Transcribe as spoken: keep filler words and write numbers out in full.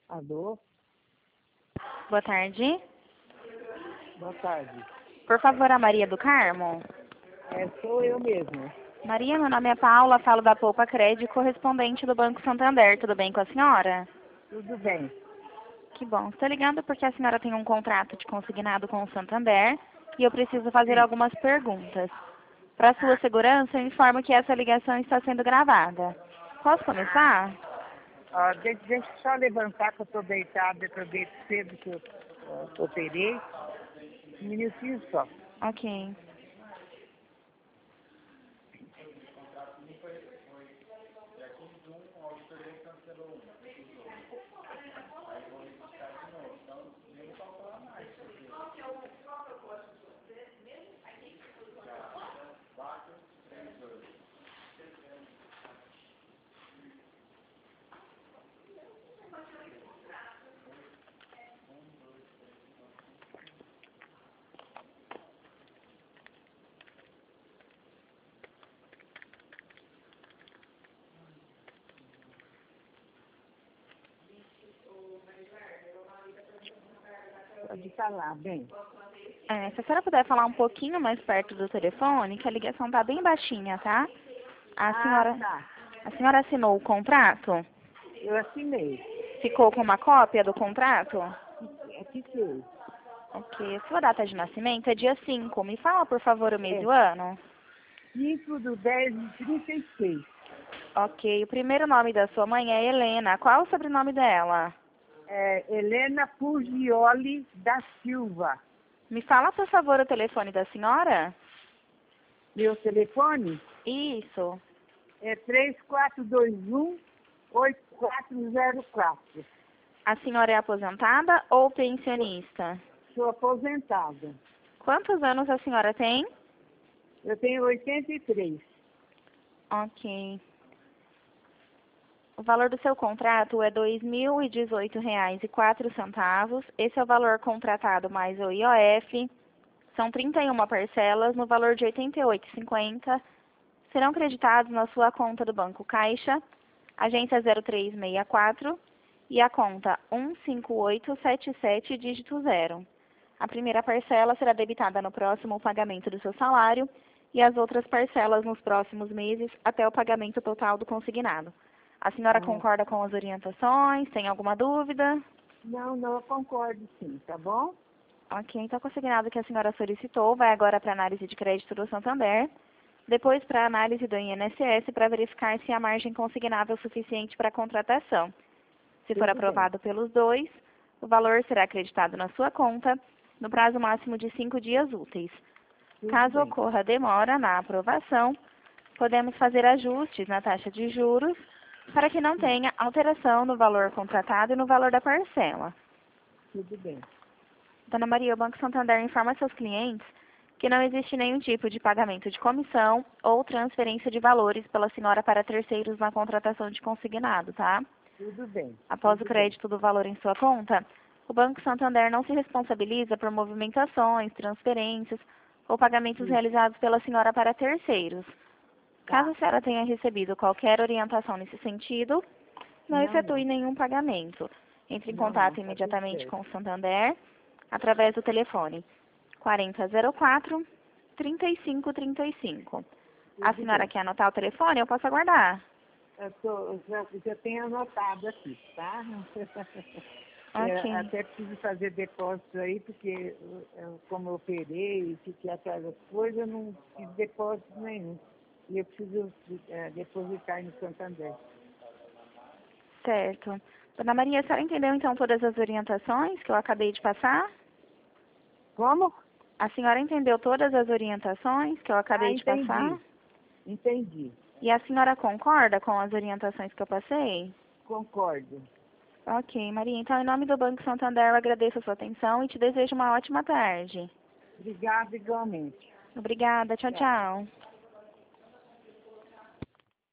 Alô? Boa tarde. Boa tarde. Por favor, a Maria do Carmo. É, sou eu mesmo. Maria, meu nome é Paula, falo da Poupa Crédito, correspondente do Banco Santander. Tudo bem com a senhora? Tudo bem. Que bom. Estou ligando porque a senhora tem um contrato de consignado com o Santander e eu preciso fazer Sim. algumas perguntas. Para sua segurança, eu informo que essa ligação está sendo gravada. Posso começar? Ó, deixa, deixa eu só levantar que eu estou deitada, eu acabei cedo que eu ó, operei. Um minutinho só. Ok. Pode falar, bem. É, se a senhora puder falar um pouquinho mais perto do telefone, que a ligação está bem baixinha, tá? A Ah, senhora, tá. a senhora assinou o contrato? Eu assinei. Ficou com uma cópia do contrato? É que fez. Ok. A sua data de nascimento é dia cinco. Me fala, por favor, o mês e É o ano. cinco do dez de trinta e seis. Ok. O primeiro nome da sua mãe é Helena. Qual o sobrenome dela? É Helena Pugioli da Silva. Me fala, por favor, o telefone da senhora? Meu telefone Isso. é três quatro dois um, oito quatro zero quatro. A senhora é aposentada ou pensionista? Sou aposentada. Quantos anos a senhora tem? Eu tenho oitenta e três. Ok. O valor do seu contrato é dois mil e dezoito reais e quatro centavos. Esse é o valor contratado mais o I O F. São trinta e uma parcelas no valor de oitenta e oito reais e cinquenta centavos. Serão creditados na sua conta do Banco Caixa, agência zero três seis quatro e a conta um cinco oito sete sete, dígito zero. A primeira parcela será debitada no próximo pagamento do seu salário e as outras parcelas nos próximos meses até o pagamento total do consignado. A senhora Ah, concorda com as orientações? Tem alguma dúvida? não, não, eu concordo sim, tá bom? Ok, então o consignado que a senhora solicitou vai agora para a análise de crédito do Santander, depois para a análise do I N S S para verificar se há margem consignável suficiente para a contratação. Se for Tudo bem. aprovado pelos dois, o valor será acreditado na sua conta no prazo máximo de cinco dias úteis. Tudo Caso bem. ocorra demora na aprovação, podemos fazer ajustes na taxa de juros para que não Sim, tenha alteração no valor contratado e no valor da parcela. tudo bem. Dona Maria, o Banco Santander informa seus clientes que não existe nenhum tipo de pagamento de comissão ou transferência de valores pela senhora para terceiros na contratação de consignado, tá? Tudo bem. Após o Tudo bem. crédito do valor em sua conta, o Banco Santander não se responsabiliza por movimentações, transferências ou pagamentos Sim, realizados pela senhora para terceiros. Caso tá. a senhora tenha recebido qualquer orientação nesse sentido, não Não, efetue não. nenhum pagamento. Entre em Não, não, contato tá tudo imediatamente certo. com o Santander através do telefone quarenta zero quatro, trinta e cinco trinta e cinco. A Tudo senhora bem. quer anotar o telefone? Eu posso aguardar. Eu, tô, eu já, já tenho anotado aqui, tá? É, Ok. até preciso fazer depósito aí, porque eu, eu, como eu operei e fiquei atrás das coisas, eu não fiz depósito nenhum. E eu preciso é, depositar no Santander. Certo. Dona Maria, a senhora entendeu então todas as orientações que eu acabei de passar? Como? A senhora entendeu todas as orientações que eu Ah, acabei de passar? entendi. Entendi. E a senhora concorda com as orientações que eu passei? Concordo. Ok, Maria. Então, em nome do Banco Santander, eu agradeço a sua atenção e te desejo uma ótima tarde. Obrigada igualmente. Obrigada. Tchau, Tchau. tchau.